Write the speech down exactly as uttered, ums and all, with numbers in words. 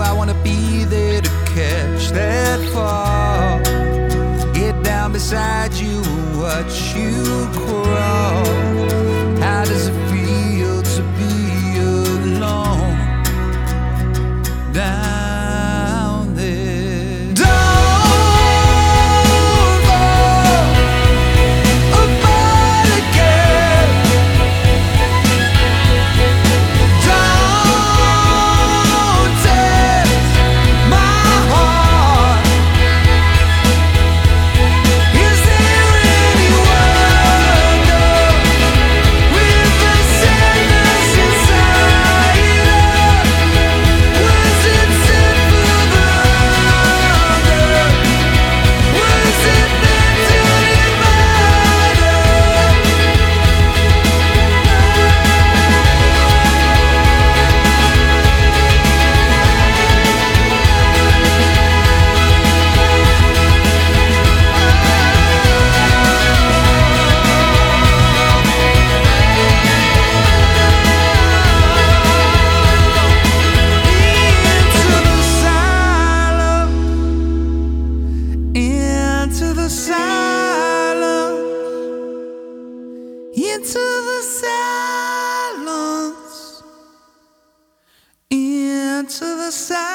I wanna be there to catch that fall. Get down beside you and watch you crawl. How does it feel to be alone down there? Don't fall apart again. Don't test my heart. Is there any wonder with the sadness inside us? Was it sent for the hunger? Was it meant to remind us? Into the silence, into the silence, into the silence, into the silence.